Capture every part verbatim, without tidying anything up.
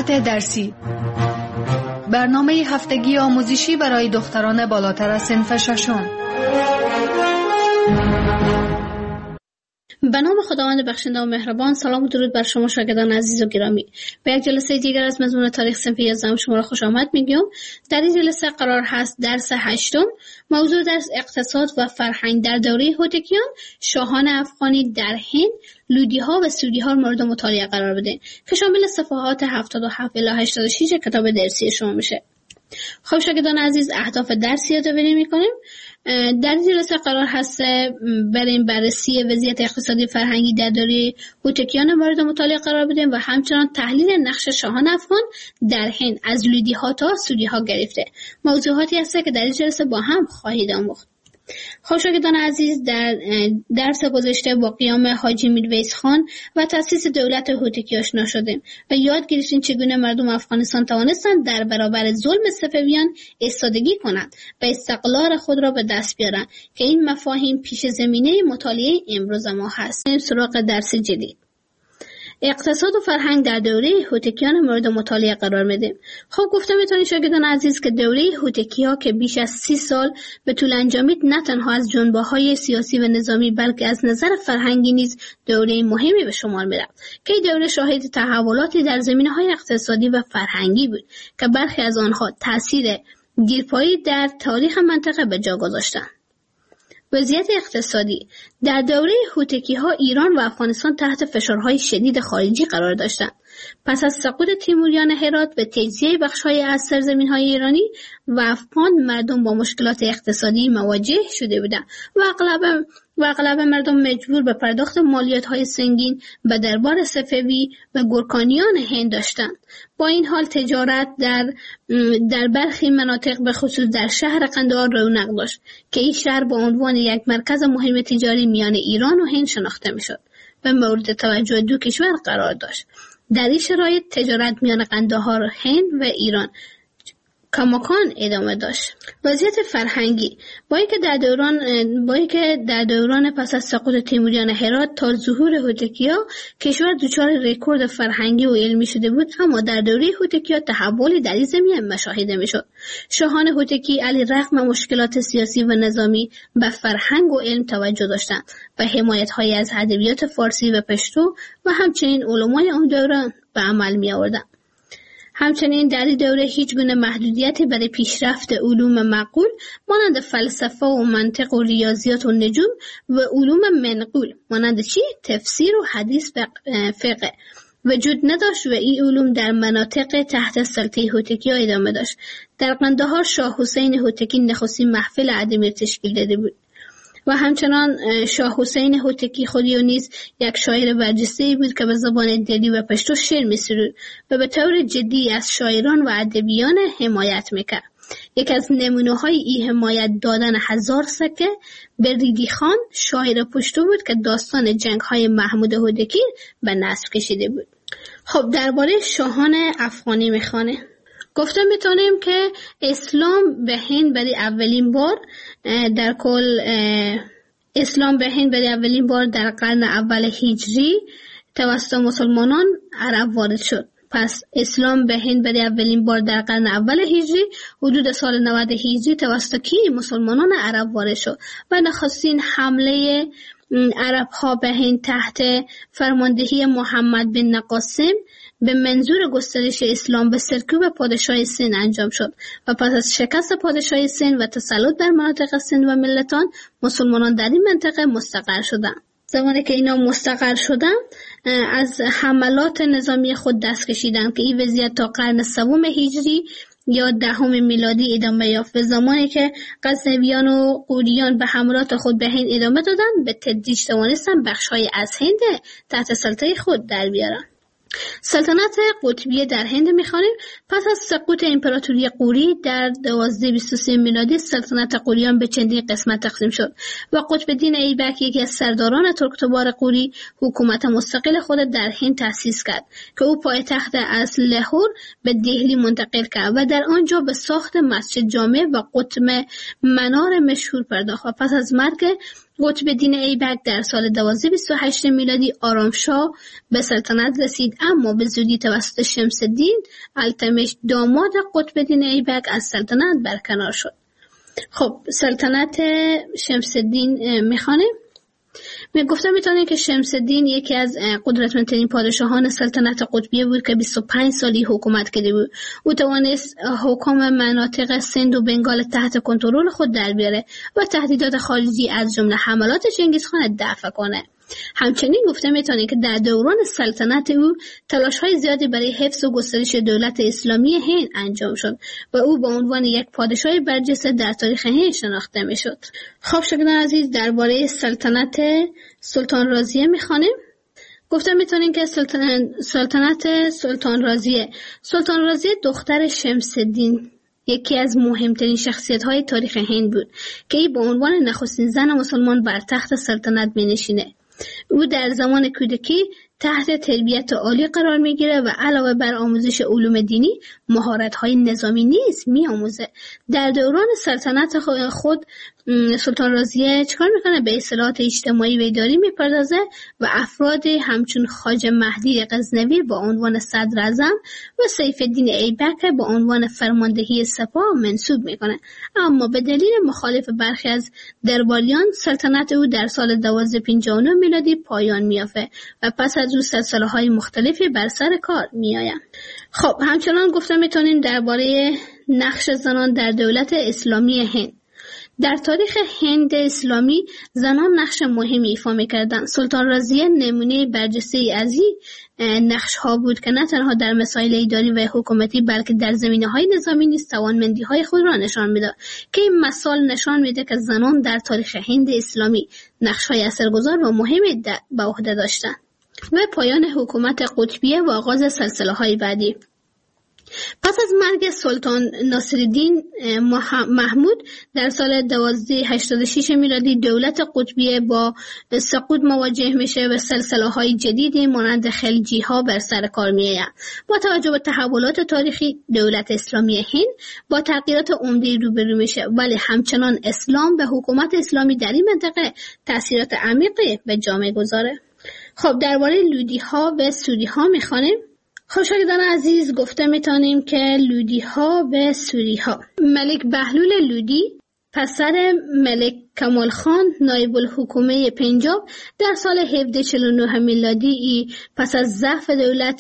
ساعت درسی، برنامه هفتگی آموزشی برای دختران بالاتر از صنف ششم. به نام خداوند بخشنده و مهربان. سلام و درود بر شما شاگردان عزیز و گرامی. به یک جلسه دیگر از مضمون تاریخ صنف یازدهم شما را خوش آمد میگم. در این جلسه قرار هست درس هشتم، موضوع درس اقتصاد و فرهنگ در دوره هوتکیان، شاهان افغانی در هند، لودی ها و سودی ها مورد مطالعه قرار بده که شامل صفحات هفتاد و هفت الی هشتاد و شش کتاب درسی شما میشه. خب شاگردان عزیز، اهداف درس یادآوری میکنیم. در جلسه قرار هست بریم بررسی وضعیت اقتصادی فرهنگی در دوره هوتکیان مورد مطالعه قرار بدیم و همچنان تحلیل نقش شاهان افغان در هند از لودی ها تا سودی ها گرفته. موضوعاتی هست که در این جلسه با هم خواهید آموخت. خب شاگردان عزیز، در درس گذشته با قیام حاجی میرویس خان و تأسیس دولت هوتکی آشنا شدیم و یاد گرفتیم چگونه مردم افغانستان توانستند در برابر ظلم صفویان ایستادگی کنند و استقلال خود را به دست بیارند که این مفاهیم پیش زمینه مطالعه امروز ما هست. سراغ درس جدید، اقتصاد و فرهنگ در دوره هوتکیان مورد مطالعه قرار میدیم. خب گفتم میتونید شاگردان عزیز که دوره هوتکی ها که بیش از سی سال به طول انجامید، نه تنها از جنبه های سیاسی و نظامی بلکه از نظر فرهنگی نیز دوره مهمی به شمار میرفت که این دوره شاهد تحولاتی در زمینه های اقتصادی و فرهنگی بود که برخی از آنها تاثیر دیرپایی در تاریخ منطقه به جا گذاشتند. وضعیت اقتصادی در دوره هوتکی ها ایران و افغانستان تحت فشارهای شدید خارجی قرار داشتند. پس از سقوط تیموریان هرات و تجزیه بخش‌های از سرزمین‌های ایرانی و افغان، مردم با مشکلات اقتصادی مواجه شده بودند و اغلب و اغلب مردم مجبور به پرداخت مالیات‌های سنگین به دربار صفوی و گورکانیان هند داشتند. با این حال تجارت در در برخی مناطق به خصوص در شهر قندهار رونق داشت که این شهر به عنوان یک مرکز مهم تجاری میان ایران و هند شناخته می‌شد و مورد توجه دو کشور قرار داشت. در این شرایط تجارت میان قندهار، هند و ایران کماکان ادامه داشت. وضعیت فرهنگی با اینکه در دوران با اینکه در دوران پس از سقوط تیموریان هرات تا ظهور هوتکی‌ها کشور دچار رکورد فرهنگی و علمی شده بود، اما در دوره هوتکی‌ها تحولی در این زمینه مشاهده میشد. شاهان هوتکی علیرغم مشکلات سیاسی و نظامی به فرهنگ و علم توجه داشتند و حمایت‌هایی از ادبیات فارسی و پشتو و همچنین علمای آن دوران به عمل می‌آوردند. همچنین در این دوره هیچ گونه محدودیتی برای پیشرفت علوم معقول مانند فلسفه و منطق و ریاضیات و نجوم و علوم منقول مانند چی؟ تفسیر و حدیث و فقه وجود نداشت و این علوم در مناطق تحت سلطه هوتکی‌ها ادامه داشت. در قندهار شاه حسین هوتکی نخستین محفل ادبی تشکیل داده بود و همچنان شاه حسین هوتکی خودی و نیز یک شاعر برجسته‌ای بود که به زبان دری و پشتو شعر می‌سرود و به طور جدی از شاعران و ادیبان حمایت میکرد. یک از نمونه‌های این حمایت دادن هزار سکه به ریدی خان، شاعر پشتو بود که داستان جنگ‌های محمود هوتکی به نثر کشیده بود. خب درباره شاهان افغانی میخوانه. گفته میتونیم که اسلام به هند برای اولین بار در کل اسلام به هند برای اولین بار در قرن اول هجری توسط مسلمانان عرب وارد شد. پس اسلام به هند برای اولین بار در قرن اول هجری حدود سال نود هجری توسط کی؟ مسلمانان عرب وارد شد و نخستین حمله عرب ها به هند تحت فرماندهی محمد بن نقاسم به منظور گسترش اسلام به سرکوب پادشاه سند انجام شد و پس از شکست پادشاه سند و تسلط بر مناطق سند و ملتان، مسلمانان در این منطقه مستقر شدند. زمانی که اینا مستقر شدند از حملات نظامی خود دست کشیدند که این وضعیت تا قرن سوم هجری یا دهم میلادی ادامه یافت. به زمانی که غزنویان و غوریان به حملات خود به هند ادامه دادند، به تدریج توانستند بخش‌های از هند تحت سلطه خود در بیارند. سلطنت قطبیه در هند می‌خوانیم. پس از سقوط امپراتوری غوری در دوازده بیست و سه میلادی، سلطنت غوریان به چندین قسمت تقسیم شد و قطب الدین ایبک، یکی از سرداران ترکتبار غوری، حکومت مستقل خود در هند تأسیس کرد که او پایتخت از لاهور به دهلی منتقل کرد و در آنجا به ساخت مسجد جامع و قطب منار مشهور پرداخت و پس از مرگ قطب دین ایبک در سال دوازده بیست و هشت میلادی آرامشاه به سلطنت رسید، اما به زودی توسط شمس الدین التمش داماد قطب دین ایبک از سلطنت برکنار شد. خب سلطنت شمس الدین میخوانه. می گفتم میتونه که شمس الدین یکی از قدرتمندترین پادشاهان سلطنت قطبیه بود که بیست و پنج سالی حکومت کرده بود. او توانست حکام مناطق سند و بنگال تحت کنترل خود در بیاره و تهدیدات خارجی از جمله حملات چنگیزخان دفع کنه. همچنین گفته میتونه که در دوران سلطنت او تلاش‌های زیادی برای حفظ و گسترش دولت اسلامی هند انجام شد و او به عنوان یک پادشاه برجسته در تاریخ هند شناخته میشد. خب شاگردان عزیز، درباره سلطنت سلطان رازیه میخوانیم. گفته میتونیم که سلطنت سلطنت سلطان رازیه سلطان رازیه دختر شمس الدین یکی از مهمترین شخصیت‌های تاریخ هند بود که ای به عنوان نخستین زن مسلمان بر تخت سلطنت می‌نشینه. او در زمان کودکی تحت تربیت عالی قرار میگیره و علاوه بر آموزش علوم دینی مهارت‌های نظامی نیز می‌آموزه. در دوران سلطنت خود سلطان رازیه چکار میکنه؟ به اصلاحات اجتماعی و اداری میپردازه و افراد همچون خواجه مهدی غزنوی با عنوان صدر اعظم و سیف الدین ایبک با عنوان فرماندهی سپاه منصوب میکنه. اما به دلیل مخالف برخی از درباریان سلطنت او در سال دوازده پنجاه و نه میلادی پایان میافته و پس از او سلسله‌های مختلفی بر سر کار میآیند. خب همچنان گفته میتونیم درباره نقش زنان در دولت اسلامی هند. در تاریخ هند اسلامی زنان نقش مهمی ایفا می‌کردند. سلطان رازیه نمونه برجسته‌ای از این نقش‌ها بود که نه تنها در مسائل اداری و حکومتی بلکه در زمینه‌های نظامی نیز توانمندی‌های خود را نشان می‌داد که این مثال نشان میده که زنان در تاریخ هند اسلامی نقش‌های اثرگذار و مهمی به عهده داشتند. و پایان حکومت قطبیه و آغاز سلسله‌های بعدی. پس از مرگ سلطان ناصرالدین محمود در سال دوازده هشتاد و شش میلادی دولت قطبیه با سقوط مواجه میشه و سلسله‌های جدیدی مانند خلجی‌ها بر سر کار میآیند. با توجه به تحولات تاریخی دولت اسلامی هند با تغییرات عمده روبرو میشه، ولی همچنان اسلام به حکومت اسلامی در این منطقه تأثیرات عمیقی به جامعه گذاره. خب درباره لودی‌ها و سوری‌ها میخوانیم. خب شاگردان عزیز، گفته میتونیم که لودی‌ها و سوری‌ها. ملک بهلول لودی پسر ملک کمال خان نایب الحکومه پنجاب در سال هفده چهل و نه میلادی پس از ضعف دولت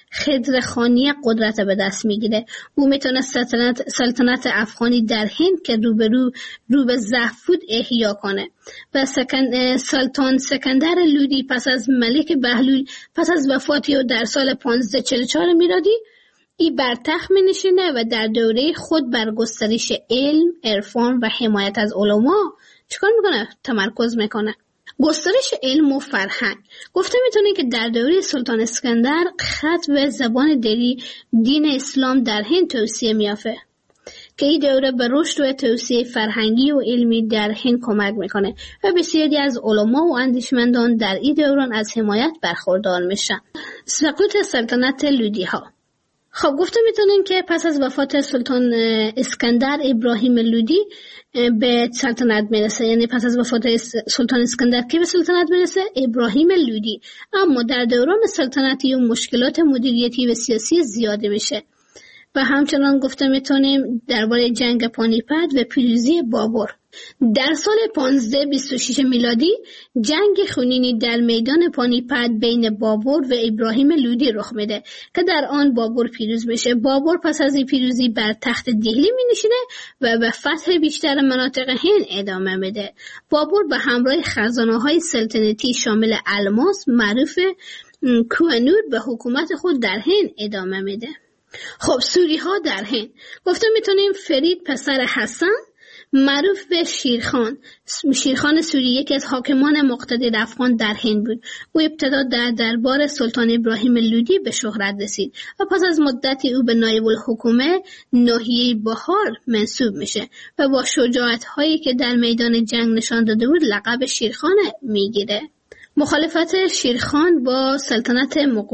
خضرخانی قدرت به دست میگیره. او میتونه سلطنت, سلطنت افغانی در هند که روبرو رو به ضعف بود احیا کنه و سکن سلطان سکندر لودی پس از ملک بهلول پس از وفاتی او در سال پانزده چهل و چهار میلادی ای بر تخت می نشینه و در دوره خود بر گسترش علم، عرفان و حمایت از علما چیکار میکنه؟ تمرکز میکنه. گسترش علم و فرهنگ. گفته میتونه که در دوره سلطان اسکندر خط و زبان دری دین اسلام در هند توسعه میافته که این دوره به رشد و توسعه فرهنگی و علمی در هند کمک میکنه و بسیاری از علما و اندیشمندان در این دوران از حمایت برخوردار میشن. سقوط سلطنت لودی ها. خب گفته میتونیم که پس از وفات سلطان اسکندر ابراهیم لودی به سلطنت میرسه، یعنی پس از وفات سلطان اسکندر که به سلطنت میرسه ابراهیم لودی. اما در دوران سلطنتی و مشکلات مدیریتی و سیاسی زیاده میشه و همچنان گفته میتونیم درباره جنگ پانیپت و پیروزی بابر. در سال پانزده بیست و شش میلادی جنگ خونینی در میدان پانیپت بین بابر و ابراهیم لودی رخ میده که در آن بابر پیروز میشه. بابر پس از این پیروزی بر تخت دهلی می نشینه و به فتح بیشتر مناطق هند ادامه میده. بابر به همراه خزانه‌های سلطنتی شامل الماس معروف کوهنور به حکومت خود در هند ادامه میده. خب سوری ها در هند. گفته میتونیم فرید پسر حسن معروف به شیرخان شیرخان سوری یکی از حاکمان مقتدر افغان در هند بود. او ابتدا در دربار سلطان ابراهیم لودی به شهرت رسید و پس از مدتی او به نایب الحکومه ناحیه بهار منصوب میشه و با شجاعت هایی که در میدان جنگ نشان داده بود لقب شیرخان میگیره. مخالفت شیرخان با سلطنت مغولی.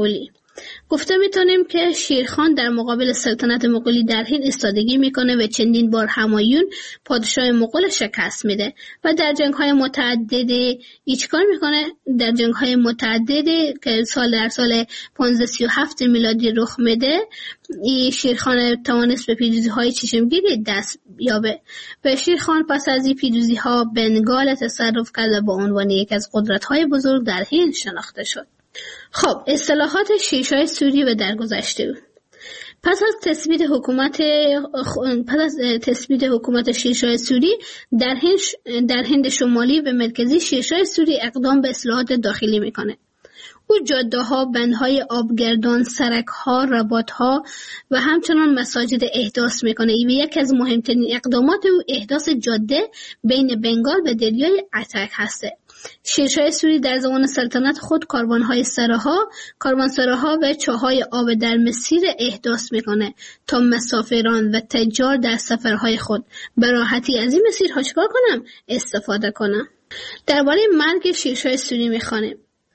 گفته میتونیم که شیرخان در مقابل سلطنت مغولی در هند ایستادگی میکنه و چندین بار همایون پادشاه مغول شکست میده و در جنگ‌های متعددی چیکار میکنه؟ در جنگ‌های متعددی که سال در سال پانزده سی و هفت میلادی رخ میده، این شیرخان توانست به پیروزی‌های چشمگیری دست یابه و شیرخان پس از این پیروزی‌ها بنگال تصرف کرد و به عنوان یک از قدرت‌های بزرگ در هند شناخته شد. خب اصطلاحات شیرشاه سوری و درگذشته بود. پس از تثبیت حکومت پس از تثبیت حکومت شیرشاه سوری در هند در هند شمالی و مرکزی، شیرشاه سوری اقدام به اصلاحات داخلی میکنه. او جاده‌ها، بندهای آبگردان، سرک‌ها، رباط‌ها و همچنان مساجد احداث میکنه. این یکی از مهمترین اقدامات او احداث جاده بین بنگال و دریای اتک هسته. شیرشاه سوری در زمان سلطنت خود کاروان‌های سراها، کاروانسراها و چاهای آب در مسیر احداث میکنه تا مسافران و تجار در سفرهای خود به راحتی از این مسیرها چکار کنم؟ استفاده کنم. درباره مرگ شیرشاه سوری میخوانیم.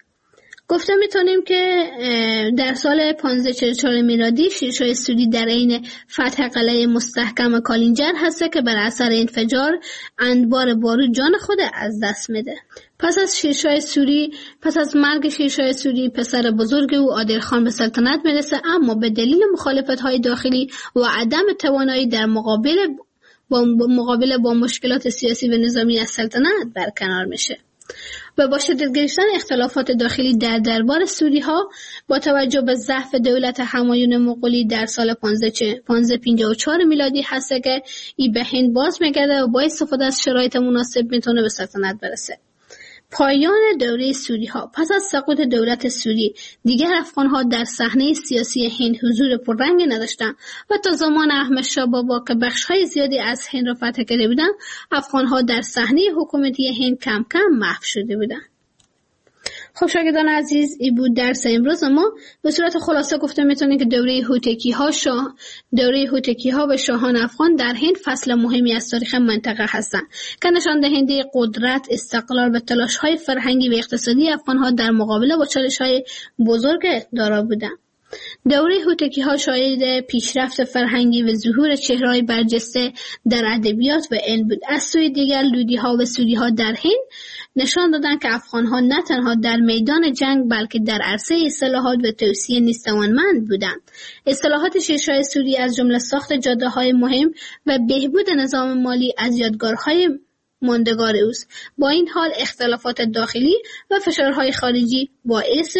گفته میتونیم که در سال پانزده چهل و چهار میلادی شیرشاه سوری در عین فتح قلعه مستحکم کالینجر هسته که بر اثر انفجار انبار بارود جان خود از دست میده. پس از شیرشاه سوری پس از مرگ شیرشاه سوری پسر بزرگ او عادل خان به سلطنت میرسه، اما به دلیل مخالفت‌های داخلی و عدم توانایی در مقابل با مقابله با مشکلات سیاسی و نظامی از سلطنت برکنار میشه. و با شدت گرفتن اختلافات داخلی در دربار سوری ها با توجه به ضعف دولت همایون مغولی در سال پانزده پنجاه و چهار میلادی هست که ای به هند باز میگرده و با استفاده از شرایط مناسب میتونه به سلطنت برسه. پایان دوره سوری ها. پس از سقوط دولت سوری دیگر افغان ها در صحنه سیاسی هند حضور پررنگی نداشتند و تا زمان احمد شاه بابا که بخش های زیادی از هند را فتح کرده بودند، افغان ها در صحنه حکومتی هند کم کم محو شده بودند. خب شاگردان عزیز، این بود درس امروز ما. به صورت خلاصه گفته میتونیم که دوره هوتکی ها شاه دوره هوتکی ها و شاهان افغان در هند فصل مهمی از تاریخ منطقه هستند که نشان دهنده قدرت، استقلال و تلاش های فرهنگی و اقتصادی افغان ها در مقابله با چالش های بزرگ دارا بودند. دوره هوتکی ها شاهد پیشرفت فرهنگی و ظهور چهره‌های برجسته در ادبیات و علم بود. از سوی دیگر لودی ها و سوری ها در هند نشان دادند که افغان ها نه تنها در میدان جنگ بلکه در عرصه اصلاحات و توسعه نیز توانمند بودند. اصلاحات شیرشاه سوری از جمله ساخت جاده های مهم و بهبود نظام مالی از یادگارهای ماندگار اوست. با این حال اختلافات داخلی و فشارهای خارجی باعث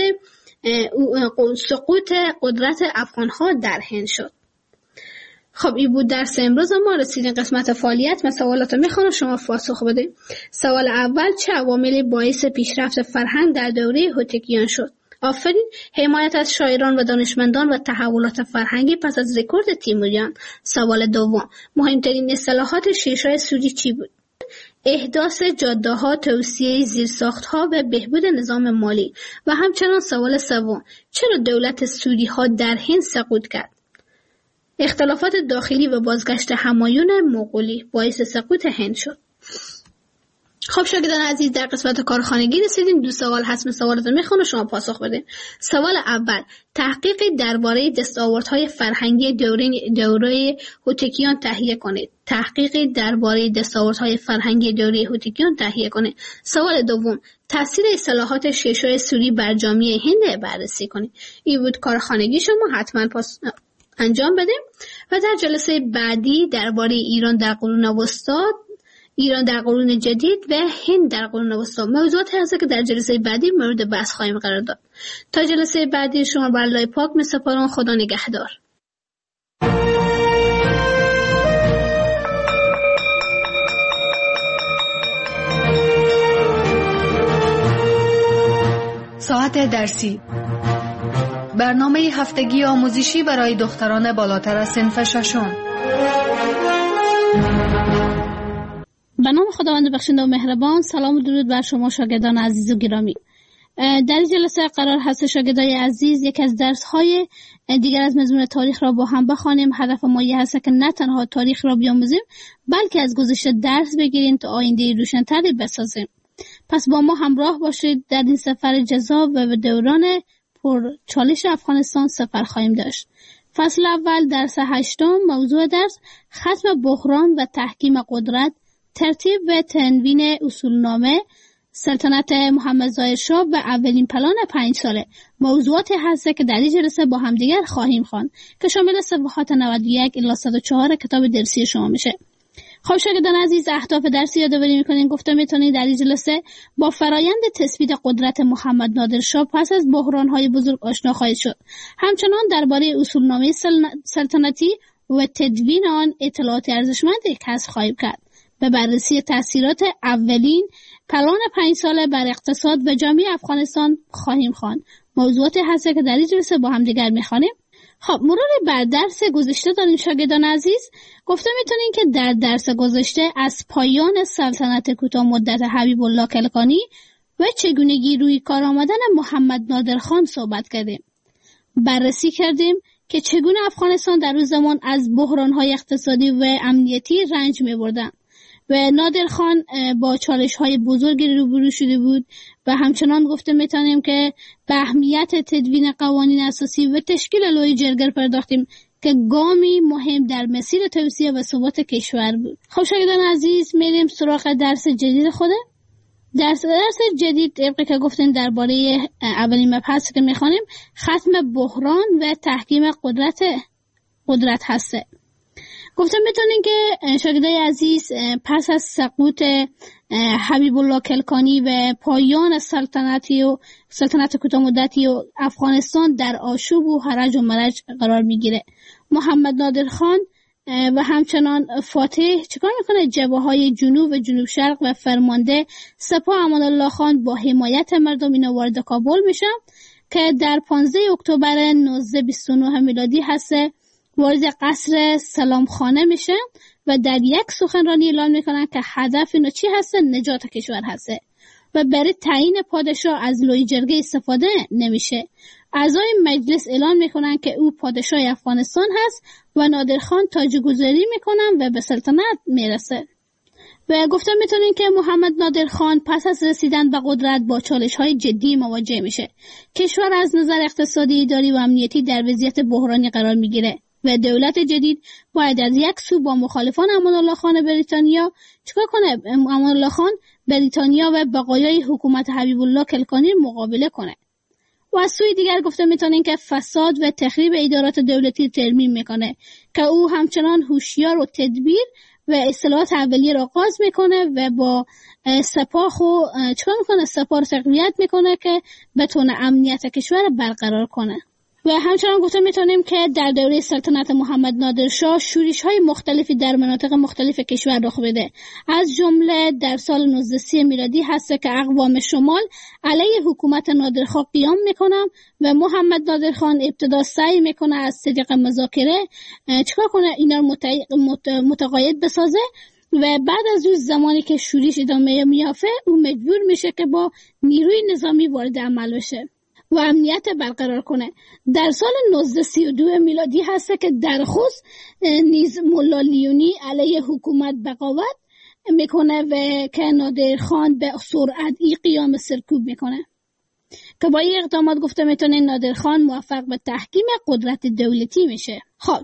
سقوط قدرت افغان‌ها در هند شد. خب این بود درس امروز ما. رسیدین قسمت فعالیت. من سوالات رو میخوام شما پاسخ بده. سوال اول: چه عواملی باعث پیشرفت فرهنگ در دوره هوتکیان شد؟ آفرین. حمایت از شاعران و دانشمندان و تحولات فرهنگی پس از رکورد تیموریان. سوال دوم: مهمترین اصلاحات شیرشاه سوری چی بود؟ احداث جاده‌ها، توسعه زیرساخت‌ها و بهبود نظام مالی. و همچنان سوال سوم: چرا دولت سوری‌ها در هند سقوط کرد؟ اختلافات داخلی و بازگشت همایون مغولی باعث سقوط هند شد. خب شاگردان عزیز، در قسمت کارخانگی رسیدیم. دو سوال هست، من سوالات رو میخونم شما پاسخ بدین. سوال اول: تحقیق درباره دستاوردهای فرهنگی دوره دوره هوتکیان تهیه کنید. تحقیق درباره دستاوردهای فرهنگی دوره هوتکیان تهیه کنید. سوال دوم: تاثیر اصلاحات شیرشاه سوری بر جامعه هند بررسی کنید. این بود کارخانگی شما، حتما پاس انجام بدیم. و در جلسه بعدی درباره ایران در قرون وسطی، ایران در قرون جدید و هند در قرون وسطی موضوعاتی هست که در جلسه بعدی مورد بحث خواهیم قرار داد. تا جلسه بعدی شما بر الله پاک می‌سپارم. خدا نگهدار. ساعت درسی، برنامه هفتگی آموزشی برای دختران بالاتر از صنف ششم. به نام خداوند بخشنده و مهربان. سلام و درود بر شما شاگردان عزیز و گرامی. در این جلسه قرار هست شاگردای عزیز یک از درس‌های دیگر از مضمون تاریخ را با هم بخوانیم. هدف ما این هست که نه تنها تاریخ را بیاموزیم بلکه از گذشته درس بگیریم تا آینده روشن‌تری بسازیم. پس با ما همراه باشید در این سفر جذاب و به دوران پر چالش افغانستان سفر خواهیم داشت. فصل اول درس هشتم، موضوع درس ختم بحران و تحکیم قدرت، ترتیب و تنوین اصولنامه سلطنت محمد ظاهر شاه و اولین پلان پنج ساله. موضوعاتی هست که در این جلسه با همدیگر خواهیم خواند که شامل صفحات نود و یک الی صد و چهار کتاب درسی شما میشه. خب شاگردان عزیز، اهداف درسی یادآوری میکنین. گفته میتونید در این جلسه با فرایند تثبیت قدرت محمد نادر شاه پس از بحران‌های بزرگ آشنا خواهید شد. همچنان درباره اصولنامه سلطنتی و تدوین آن اطلاعات ارزشمندی کسب خواهید کرد. به بررسی تاثیرات اولین پلان پنج ساله بر اقتصاد و جامعه افغانستان خواهیم خواند. موضوعاتی هست که در این جلسه با هم دیگر میخوانیم. خب مرور بر درس گذشته داریم شاگردان عزیز. گفته میتونین که در درس گذشته از پایان سلطنت کوتاه مدت حبیب الله کلکانی و چگونگی روی کار آمدن محمد نادر خان صحبت کردیم. بررسی کردیم که چگونه افغانستان در روز زمان از بحران‌های اقتصادی و امنیتی رنج می‌بردند و نادر خان با چالش‌های بزرگی روبرو شده بود و همچنان گفته میتونیم که به اهمیت تدوین قوانین اساسی و تشکیل لوی جرگه پرداختیم که گامی مهم در مسیر توسعه و ثبات کشور بود. خب شاگردان عزیز، میریم سراغ درس جدید خوده. درس درس جدید طبقی که گفتیم درباره اولین مبحث که میخوانیم ختم بحران و تحکیم قدرت قدرت هسته. گفتم میتونین که شاگردای عزیز پس از سقوط حبیب الله کلکانی و پایان سلطنتی و سلطنت کوتاه مدتی و افغانستان در آشوب و هرج و مرج قرار میگیره. محمد نادر خان و همچنان فاتح چیکار میکنه؟ جبهه‌های جنوب و جنوب شرق و فرمانده سپاه امان الله خان با حمایت مردم اینا وارد کابل میشن که در پانزده اکتبر هزار و نهصد و بیست و نه میلادی هسته وارد قصر سلامخانه میشن و در یک سخنرانی اعلام میکنن که هدف اینا چی هسته؟ نجات کشور هسته و برای تعیین پادشاه از لوی جرگه استفاده نمیشه. اعضای مجلس اعلام میکنن که او پادشاه افغانستان هست و نادر خان تاجگذاری میکنن و به سلطنت میرسه. و گفتم میتونین که محمد نادر خان پس از رسیدن به قدرت با چالش های جدی مواجه میشه. کشور از نظر اقتصادی، اداری و امنیتی در وضعیت بحرانی قرار میگیره و دولت جدید باید از یک سو با مخالفان امان الله خان بریتانیا چیکار کنه؟ امان الله خان بریتانیا و بقایای حکومت حبیب الله کلکانی مقابله کنه. و از سوی دیگر گفته میتونین که فساد و تخریب ادارات دولتی ترمیم میکنه که او همچنان هوشیار و تدبیر و اصلاحات اولیه را آغاز میکنه و با سپاه خو چیکار میکنه؟ سپاه رو تقویت میکنه که بتونه امنیت کشور برقرار کنه. و همچنان گفته میتونیم که در دوره سلطنت محمد نادر شاه شورش های مختلفی در مناطق مختلف کشور رخ بده. از جمله در سال نوزده صد و سی میلادی هست که اقوام شمال علیه حکومت نادر خان قیام میکنن و محمد نادر خان ابتدا سعی میکنه از طریق مذاکره چیکار کنه؟ اینا رو متقاعد بسازه و بعد از اون زمانی که شورش ادامه میافته او مجبور میشه که با نیروی نظامی وارد عمل بشه و امنیت برقرار کنه. در سال نوزده صد و سی و دو میلادی هست که در خوست نیز ملا لیونی علیه حکومت بغاوت میکنه و که نادر خان به سرعت ای قیام سرکوب میکنه که با این اقدامات گفته میتونه نادر خان موفق به تحکیم قدرت دولتی میشه. خب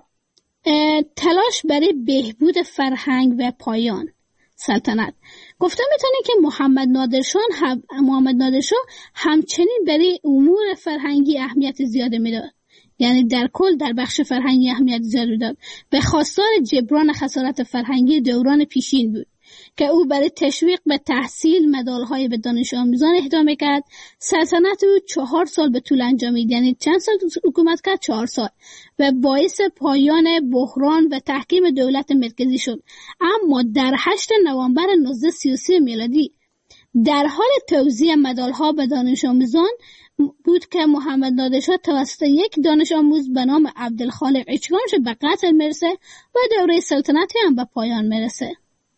تلاش برای بهبود فرهنگ و پایان سلطنت. گفته میتونه که محمد نادر شاه هم محمد نادر شاه همچنین برای امور فرهنگی اهمیت زیاده میداد. یعنی در کل در بخش فرهنگی اهمیت زیاد میداد. به خواستار جبران خسارت فرهنگی دوران پیشین بود که او برای تشویق به تحصیل مدالهای به دانش آموزان اهدا میکرد. سلطنت او چهار سال به طول انجامید، یعنی چند سال حکومت کرد؟ چهار سال و باعث پایان بحران و تحکیم دولت مرکزی شد. اما در هشتم نوامبر هزار و نهصد و سی و سه میلادی در حال توزیع مدالها به دانش آموزان بود که محمد نادر شاه توسط یک دانش آموز به نام عبدالخالق اچگانش به قتل میرسه و دوره سلطنتی هم به پایان میرسه.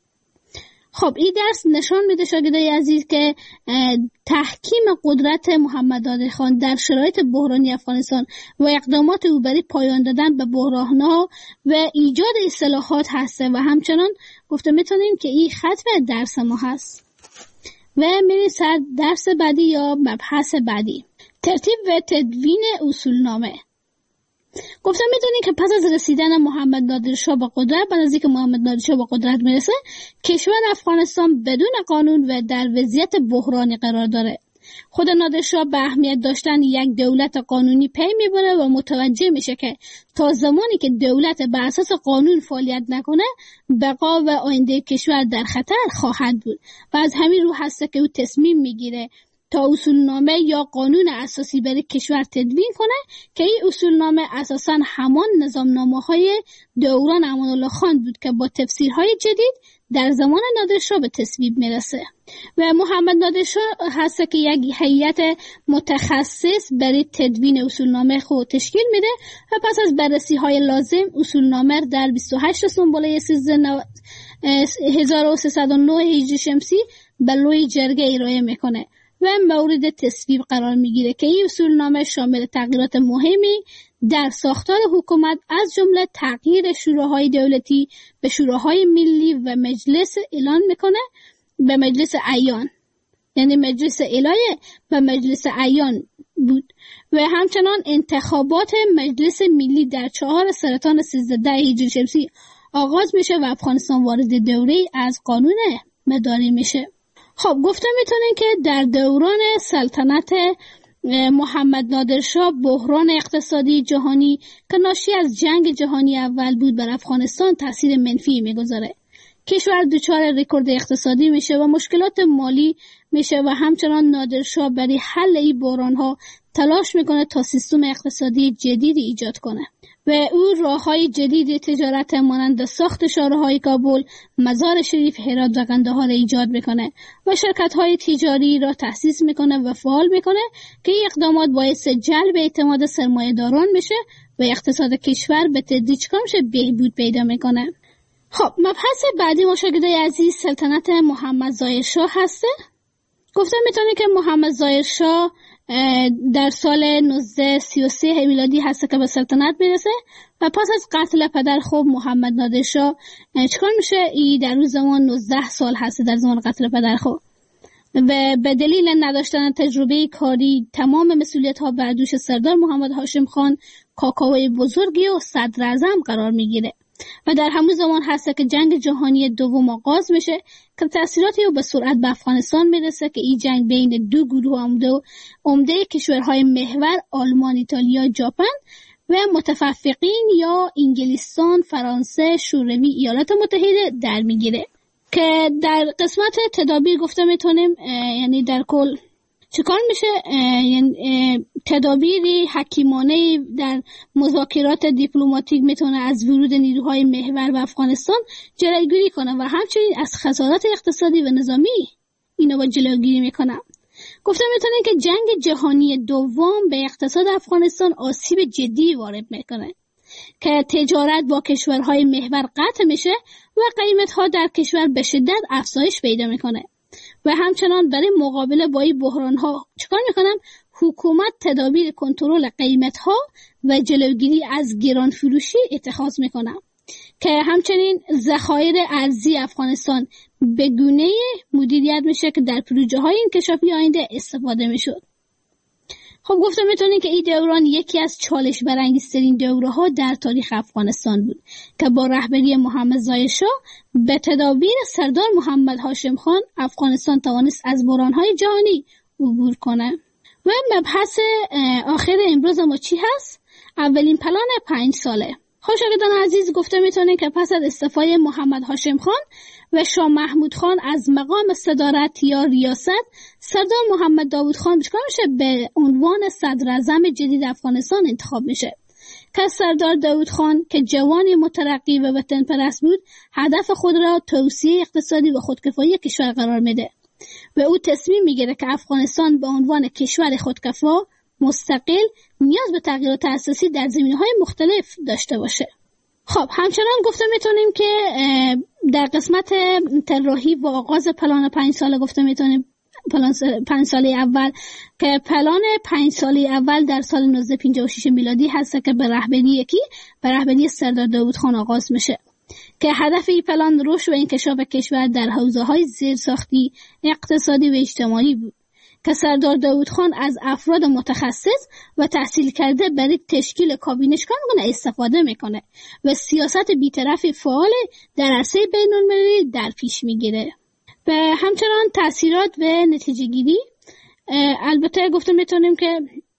خب این درس نشان میده شاگردای عزیز که تحکیم قدرت محمد نادر خان در شرایط بحرانی افغانستان و اقدامات او برای پایان دادن به بحران‌ها و ایجاد اصلاحات هسته و همچنان گفته میتونیم که این ختم درس ما هست. و میریم سر درس بعدی یا مبحث بعدی. ترتیب و تدوین اصولنامه. گفتم میدونید که پس از رسیدن محمد نادرشاه به قدرت، بعد از اینکه محمد نادرشاه به قدرت میرسه، کشور افغانستان بدون قانون و در وضعیت بحرانی قرار داره. خود نادرشاه به اهمیت داشتن یک دولت قانونی پی میبره و متوجه میشه که تا زمانی که دولت بر اساس قانون فعالیت نکنه، بقا و آینده کشور در خطر خواهد بود و از همین رو هست که او تصمیم میگیره تا اصولنامه یا قانون اساسی برای کشور تدوین کنه که این اصولنامه اساساً همان نظامنامه‌های دوران امان الله خان بود که با تفسیرهای جدید در زمان نادرشاه به تصویب میرسه و محمد نادرشاه هست که یک هیئت متخصص برای تدوین اصولنامه خود تشکیل میده و پس از بررسی های لازم اصولنامه در بیست و هشت سنبله هزار و سیصد و نه هجری شمسی به لوی جرگه ارائه میکنه و مورد تصویب قرار میگیره که این اصولنامه شامل تغییرات مهمی در ساختار حکومت از جمله تغییر شوراهای دولتی به شوراهای ملی و مجلس اعلان میکنه به مجلس اعیان، یعنی مجلس الهه و مجلس اعیان بود و همچنان انتخابات مجلس ملی در چهار سرطان سیزده هجری شمسی آغاز میشه و افغانستان وارد دوره از قانون مداری میشه. خب گفته میتونین که در دوران سلطنت محمد نادرشاه بحران اقتصادی جهانی که ناشی از جنگ جهانی اول بود بر افغانستان تاثیر منفی میگذاره. کشور دچار رکورد اقتصادی میشه و مشکلات مالی میشه و همچنان نادرشاه برای حل این بحران‌ها تلاش میکنه تا سیستم اقتصادی جدیدی ایجاد کنه و او راه‌های جدید تجارت مانند ساخت شاهراهای کابل، مزار شریف، هرات و قندهار ایجاد میکنه و شرکت‌های تجاری را تأسیس میکنه و فعال میکنه که این اقدامات باعث جلب اعتماد سرمایه‌داران میشه و اقتصاد کشور به تدریج کامش بهبود پیدا میکنه. خب مبحث بعدی مشاهدای عزیز سلطنت محمد ظاهرشاه هسته. گفتم میتونه که محمد ظاهرشاه در سال نوزده سی و سه میلادی هست که به سلطنت میرسه و پس از قتل پدر خوب محمد نادرشاه چکار میشه؟ ای در روز زمان نوزده سال هست در زمان قتل پدر خوب و به دلیل نداشتن تجربه کاری تمام مسئولیت ها بر دوش سردار محمد هاشم خان کاکاوی بزرگی و صدر اعظم قرار میگیره و در همون زمان هست که جنگ جهانی دوم آغاز میشه که تأثیراتی به سرعت به افغانستان میرسه که این جنگ بین دو گروه عمده عمده کشورهای محور آلمان، ایتالیا، ژاپن و متفقین یا انگلستان، فرانسه، شوروی، ایالات متحده در میگیره که در قسمت تدابیر گفته میتونیم یعنی در کل چیکار میشه؟ یعنی تدابیری حکیمانه در مذاکرات دیپلماتیک میتونه از ورود نیروهای محور به افغانستان جلوگیری کنه و همچنین از خسارات اقتصادی و نظامی اینو با جلوگیری میکنه. گفتم میتونه که جنگ جهانی دوم به اقتصاد افغانستان آسیب جدی وارد میکنه که تجارت با کشورهای محور قطع میشه و قیمتها در کشور به شدت افزایش پیدا میکنه و همچنان برای مقابله با این بحران‌ها چیکار میکنم؟ حکومت تدابیر کنترل قیمت‌ها و جلوگیری از گران فروشی اتخاذ میکنه که همچنین ذخایر ارزی افغانستان به گونه مدیریت میشه که در پروژه‌های انکشافی آینده استفاده میشد. خب گفتم میتونین که این دوران یکی از چالش برانگیزترین دوره‌ها در تاریخ افغانستان بود که با رهبری محمد ظاهرشاه به تدابیر سردار محمد هاشم خان افغانستان توانست از بحران‌های جهانی عبور کنه. و مبحث آخر امروز ما چی هست؟ اولین پلان پنج ساله. خوشاگدان عزیز گفته میتونه که پس از استعفای محمد هاشم خان و شاه محمود خان از مقام صدارت یا ریاست، سردار محمد داود خان چیکار میشه؟ به عنوان صدر اعظم جدید افغانستان انتخاب میشه که سردار داود خان که جوانی مترقی و وطن پرست بود، هدف خود را توسعه اقتصادی و خودکفایی کشور قرار میده و او تصمیم میگیره که افغانستان به عنوان کشور خودکفا مستقل نیاز به تغییرات اساسی در زمینه‌های مختلف داشته باشه. خب همچنان گفته میتونیم که در قسمت طراحی و آغاز پلان پنج ساله گفته میتونیم پلان پنج ساله اول که پلان پنج ساله اول در سال نوزده پنجاه و شش میلادی هست که به رهبری یکی به رهبری سردار داود خان آغاز میشه که هدف این پلان رشد و انکشاف کشور در حوزه‌های زیرساختی، اقتصادی و اجتماعی بود که سردار داوود خان از افراد متخصص و تحصیل کرده برای تشکیل کابینشگاه میکنه استفاده میکنه و سیاست بی‌طرف فعال در عرصه بین‌المللی در پیش میگیره. و همچنان تاثیرات و نتیجه گیری، البته گفته میتونیم که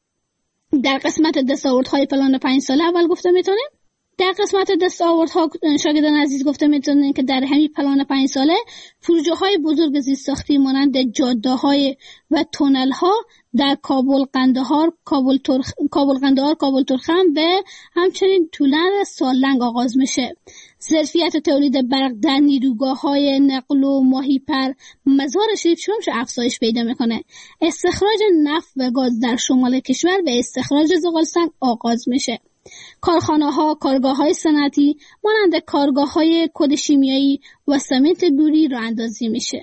در قسمت دستاوردهای پلان پنج ساله اول گفته میتونیم در قسمت دستاوردها شاگردان عزیز گفته میتونیم که در همین پلان پنج ساله پروژه های بزرگ زیرساختی مانند جاده های و تونل ها در کابل قندهار، کابل ترخ، کابل قندهار، کابل ترخم و همچنین طولن سالنگ آغاز میشه. ظرفیت تولید برق در نیروگاه های نقل و ماهیپر مزار شریف شمش افزایش پیدا میکنه. استخراج نفت و گاز در شمال کشور و استخراج زغالسنگ آغاز میشه. کارخانه ها، کارگاه های صنعتی مانند کارگاه های کد شیمیایی و سمنت گوری راه اندازی میشه.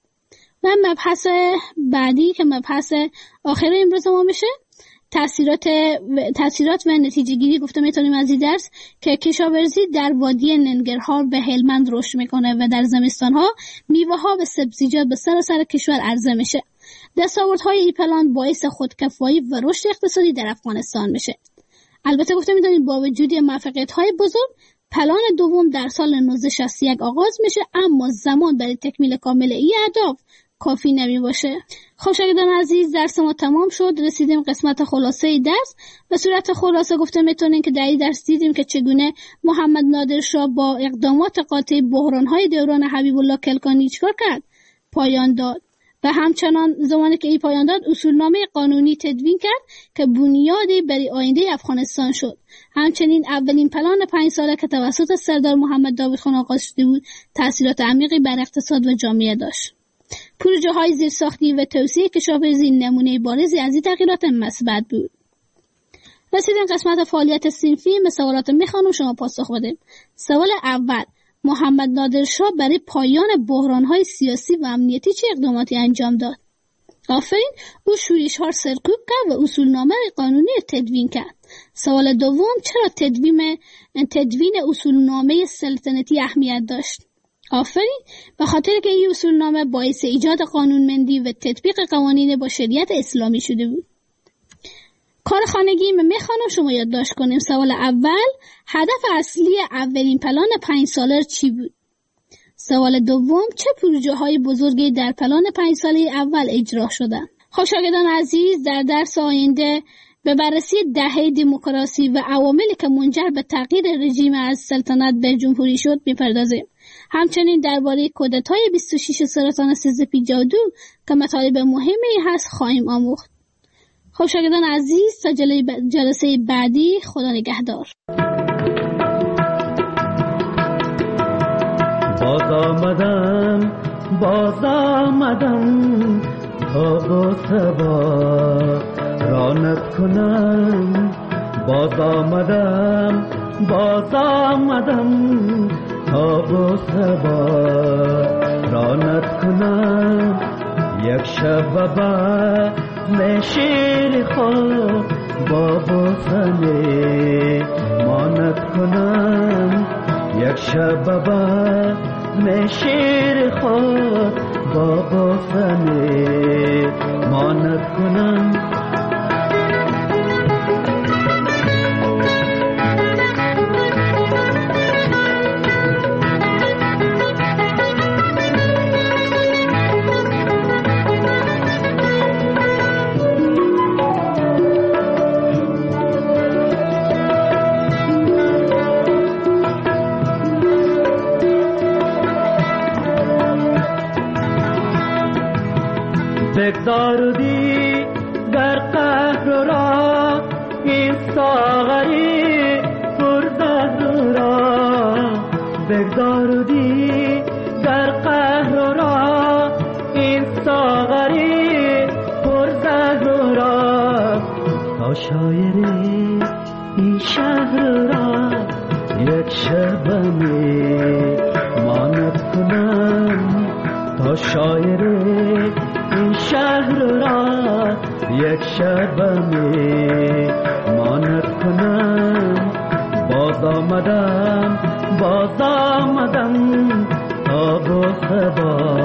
و مبحث بعدی که مبحث آخر امروز ما میشه تاثیرات تاثیرات و نتیجه گیری. گفته میتونیم از این درس که کشاورزی در وادی ننگرهار و هلمند رشد میکنه و در زمستان ها میوه ها و سبزیجات به سراسر کشور عرضه میشه. دستاوردهای این پلان باعث خودکفایی و رشد اقتصادی در افغانستان میشه. البته گفته میدونید با وجود موفقیت‌های بزرگ پلان دوم در سال نوزده شصت و یک آغاز میشه، اما زمان برای تکمیل کامل این اهداف کافی نمی باشه. خب شاگردان عزیز، درس ما تمام شد. رسیدیم قسمت خلاصه درس. به صورت خلاصه گفته میتونیم که در این درس دیدیم که چگونه محمد نادر شاه با اقدامات قاطع بحران‌های دوران حبیب الله کلکانی چیکار کرد؟ پایان داد. و همچنان زمانی که این پایان داد اصولنامه قانونی تدوین کرد که بنیادی برای آینده افغانستان شد. همچنین اولین پلان پنج ساله که توسط سردار محمد داوود خان آغاز شده بود تأثیرات عمیقی بر اقتصاد و جامعه داشت. پروژه های زیرساختی و توسعه کشاورزی نمونه بارزی از این تغییرات مثبت بود. رسیدیم قسمت فعالیت صنفی. سوالات میخوانم شما پاسخ بدید. سوال اول: محمد نادر شاه برای پایان بحران‌های سیاسی و امنیتی چه اقداماتی انجام داد؟ آفرین، او شورش‌ها سرکوب کرد و اصولنامه قانونی تدوین کرد. سوال دوم: چرا تدوین تدوین اصولنامه سلطنتی اهمیت داشت؟ آفرین، به خاطر که این اصولنامه باعث ایجاد قانونمندی و تطبیق قوانین با شریعت اسلامی شده بود. کار خانگی من میخوانم شما یادداشت کنیم. سوال اول: هدف اصلی اولین پلان پنج ساله چی بود؟ سوال دوم: چه پروژه های بزرگی در پلان پنج ساله اول اجرا شدند؟ خب شاگردان عزیز، در درس آینده به بررسی دهه دموکراسی و عواملی که منجر به تغییر رژیم از سلطنت به جمهوری شد میپردازیم. همچنین درباره کودتای بیست و شش سرطان سیزده جادو که مطالب مهمی هست خواهیم آموخت. خب شاگردان عزیز، تا جلسه بعدی خدا نگهدار. باز آمدم باز آمدم تا با سبا رانت کنم. باز آمدم باز آمدم تا با سبا رانت کنم. یک شب بعد نشیر خود با بوسنه مانت کنم. یک شب بعد نشیر خود با بوسنه مانت کنم. بگذاردی در قهر را این ساغری پرزهر را. بگذاردی در قهر را این ساغری پرزهر را. تا شاعری این شهر را یک شبمی مانت کنم. تا شاعری این شهر را یک شبمی مانت کنم. باز آمدم باز آمدم تا با سبا